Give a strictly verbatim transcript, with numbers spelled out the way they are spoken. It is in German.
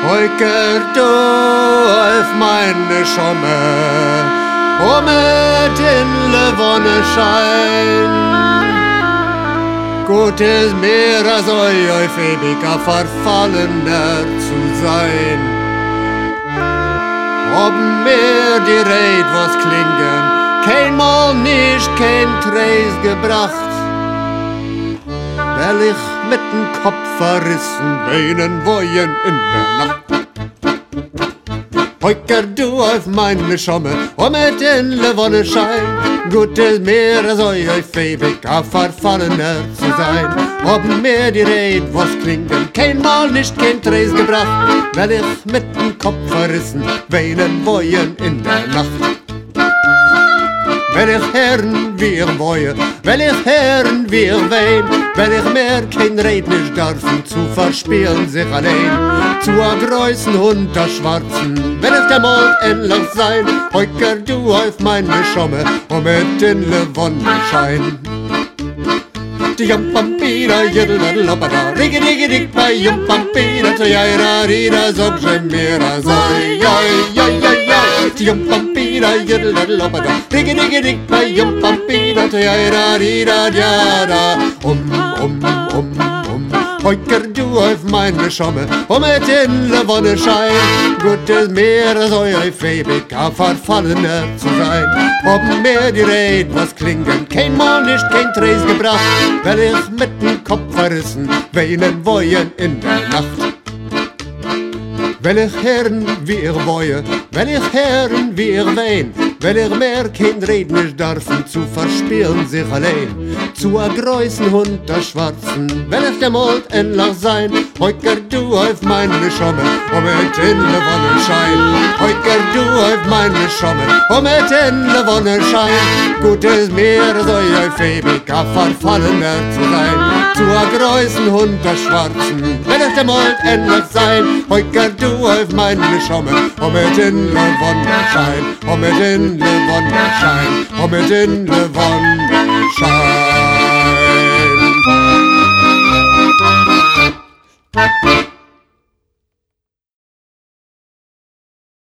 Heuker du auf meine Schomme, o mit in le Wonne schein. Gut ist mir als euch ewiger Verfallener zu sein. Ob mir die Rede was klingen, keinmal nicht kein Treis gebracht, weil ich mit dem Kopf verrissen weinen wollen in der Nacht. Heuker du auf meine Schomme, o mit in le Wonne schein. Gut ist mir als euch ewiger Verfallener zu sein. Ob mir die Rede was klingen, keinmal nicht kein Treis gebracht, weil ich mit dem Kopf verrissen weinen wollen in der Nacht. Wenn ich hören wie ich woje, wenn ich hören wie ich wein, wenn ich mehr kein Red nicht dürfen zu verspielen sich allein, zu a größen Hund der Schwarzen, wenn ich der Mond endlich sein, heuker du auf meine Schomme, und mit in le Wonne schein. Die Jumpampira, jiddledloppada, riggi riggi dig bei Jumpampira, tjaira rida, sog gemera, soi, joi, joi, joi, joi. Die Jumpampira, jiddledloppada, riggi riggi dig bei Jumpampira, tjaira rida, djada, um, um, um, um. Heuker du auf meine Schomme, und mit in le Wonne schein. Gut ist mir als euch ewiger Verfallener zu sein. Ob mir die Rede was klingen, keinmal nicht kein Treis gebracht, weil ich mit dem Kopf verrissen weinen wollen in der Nacht. Will ich hören wie ich woje, will ich hören wie ich wein, will ich mehr kein Red nicht dürfen zu verspielen sich allein, zu a größen Hund der Schwarzen, will ich der Mond endlich sein, heuker du auf meine Schomme, und mit in le Wonne schein, heuker du auf meine Schomme, und mit in le Wonne schein. Gut ist mir als euch ewiger Verfallener zu sein, zu a größen Hund der Schwarzen, will ich der Mond endlich sein, heuker du auf meine Schomme, und mit in le Wonne schein, und mit in le Wonne schein, und mit in le Wonne